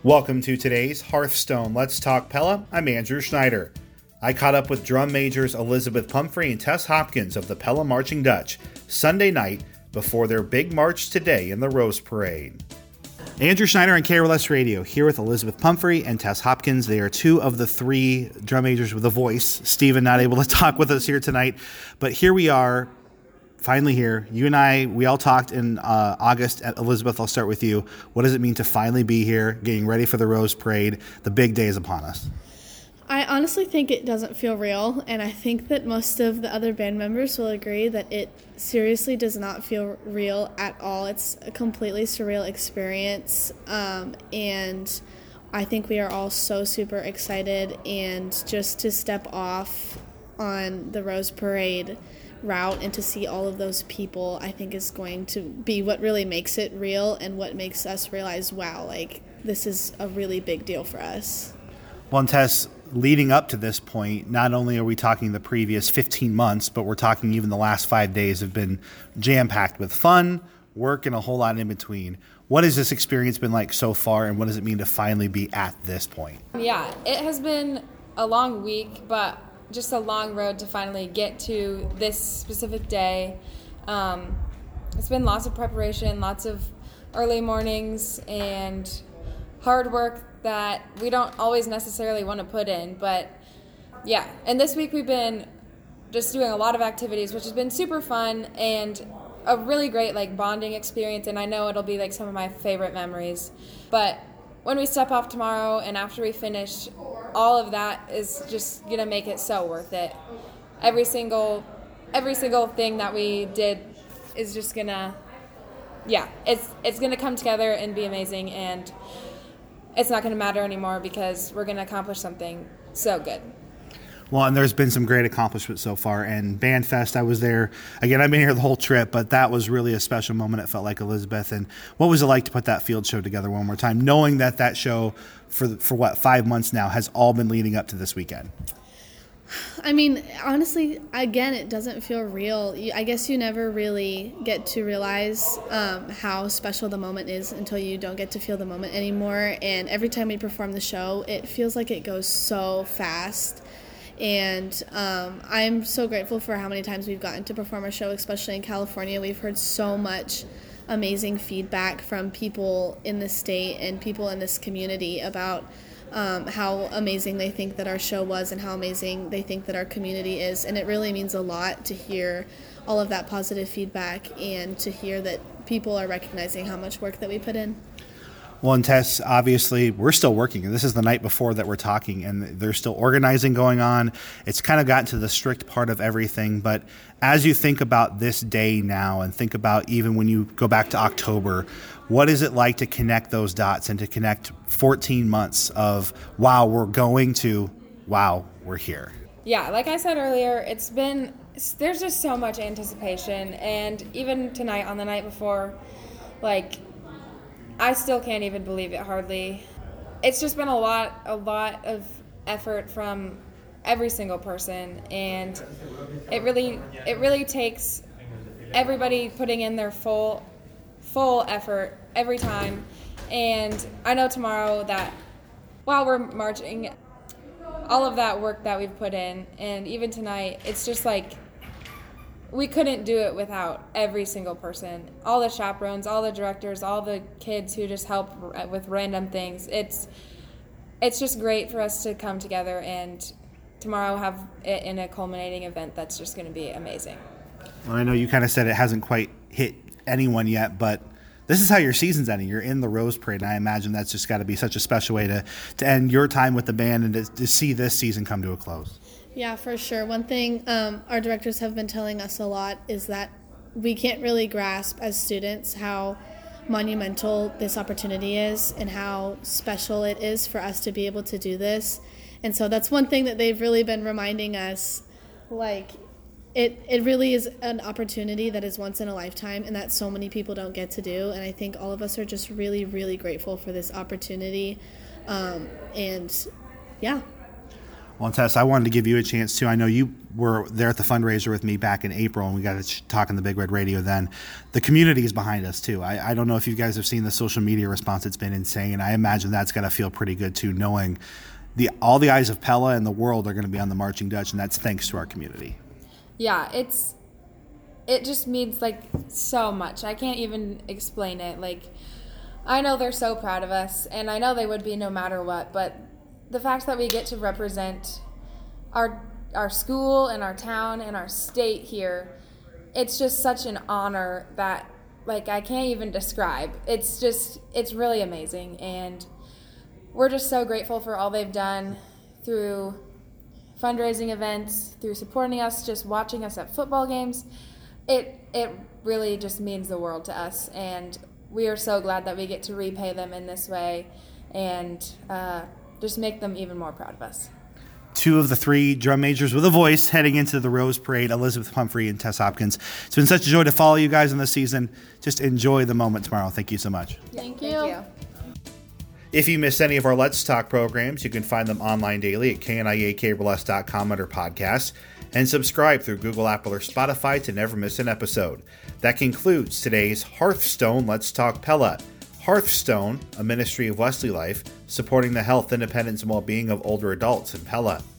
Welcome to today's Hearthstone Let's Talk Pella. I'm Andrew Schneider. I caught up with drum majors Elizabeth Pumphrey and Tess Hopkins of the Pella Marching Dutch Sunday night before their big march today in the Rose Parade. Andrew Schneider on KRLS Radio here with Elizabeth Pumphrey and Tess Hopkins. They are two of the three drum majors with a voice. Stephen not able to talk with us here tonight, but here we are. Finally here. You and I, we all talked in August. Elizabeth, I'll start with you. What does it mean to finally be here, getting ready for the Rose Parade? The big day is upon us. I honestly think it doesn't feel real, and I think that most of the other band members will agree that it seriously does not feel real at all. It's a completely surreal experience, and I think we are all so super excited, and just to step off on the Rose Parade route and to see all of those people, I think is going to be what really makes it real and what makes us realize, wow, like this is a really big deal for us. Well, and Tess, leading up to this point, not only are we talking the previous 15 months, but we're talking even the last 5 days have been jam-packed with fun, work, and a whole lot in between. What has this experience been like so far, and what does it mean to finally be at this point? Yeah, it has been a long week, but just a long road to finally get to this specific day. It's been lots of preparation, lots of early mornings, and hard work that we don't always necessarily want to put in. But yeah, and this week we've been just doing a lot of activities, which has been super fun and a really great like bonding experience, and I know it'll be like some of my favorite memories. But when we step off tomorrow and after we finish, all of that is just gonna make it so worth it. Every single thing that we did is just gonna, it's gonna come together and be amazing, and it's not gonna matter anymore because we're gonna accomplish something so good. Well, and there's been some great accomplishments so far. And BandFest, I was there. Again, I've been here the whole trip, but that was really a special moment, it felt like, Elizabeth. And what was it like to put that field show together one more time, knowing that show for 5 months now has all been leading up to this weekend? I mean, honestly, again, it doesn't feel real. I guess you never really get to realize how special the moment is until you don't get to feel the moment anymore. And every time we perform the show, it feels like it goes so fast. And I'm so grateful for how many times we've gotten to perform our show, especially in California. We've heard so much amazing feedback from people in the state and people in this community about how amazing they think that our show was and how amazing they think that our community is. And it really means a lot to hear all of that positive feedback and to hear that people are recognizing how much work that we put in. Well, and Tess, obviously, we're still working. And this is the night before that we're talking, and there's still organizing going on. It's kind of gotten to the strict part of everything. But as you think about this day now and think about even when you go back to October, what is it like to connect those dots and to connect 14 months of, wow, we're going to, wow, we're here? Yeah, like I said earlier, there's just so much anticipation. And even tonight, on the night before, like, I still can't even believe it hardly. It's just been a lot of effort from every single person, and it really takes everybody putting in their full effort every time. And I know tomorrow that while we're marching, all of that work that we've put in, and even tonight, it's just like we couldn't do it without every single person. All the chaperones, all the directors, all the kids who just help with random things. It's just great for us to come together and tomorrow have it in a culminating event that's just going to be amazing. Well, I know you kind of said it hasn't quite hit anyone yet, but this is how your season's ending. You're in the Rose Parade, and I imagine that's just got to be such a special way to end your time with the band and to see this season come to a close. Yeah, for sure. One thing our directors have been telling us a lot is that we can't really grasp as students how monumental this opportunity is and how special it is for us to be able to do this. And so that's one thing that they've really been reminding us, like, it really is an opportunity that is once in a lifetime and that so many people don't get to do. And I think all of us are just really, really grateful for this opportunity. And yeah. Well, Tess, I wanted to give you a chance too. I know you were there at the fundraiser with me back in April, and we got to talk on the Big Red Radio then. The community is behind us too. I don't know if you guys have seen the social media response. It's been insane. I imagine that's got to feel pretty good too, knowing all the eyes of Pella and the world are going to be on the Marching Dutch, and that's thanks to our community. Yeah, it just means like so much. I can't even explain it. Like, I know they're so proud of us, and I know they would be no matter what, but the fact that we get to represent our school and our town and our state here, it's just such an honor that, like, I can't even describe. It's really amazing, and we're just so grateful for all they've done through fundraising events, through supporting us, just watching us at football games. It really just means the world to us, and we are so glad that we get to repay them in this way and just make them even more proud of us. Two of the three drum majors with a voice heading into the Rose Parade, Elizabeth Pumphrey and Tess Hopkins. It's been such a joy to follow you guys in this season. Just enjoy the moment tomorrow. Thank you so much. Thank you. If you missed any of our Let's Talk programs, you can find them online daily at kniacableS.com under podcasts, and subscribe through Google, Apple, or Spotify to never miss an episode. That concludes today's Hearthstone Let's Talk Pella. Hearthstone, a ministry of Wesley Life, supporting the health, independence, and well-being of older adults in Pella.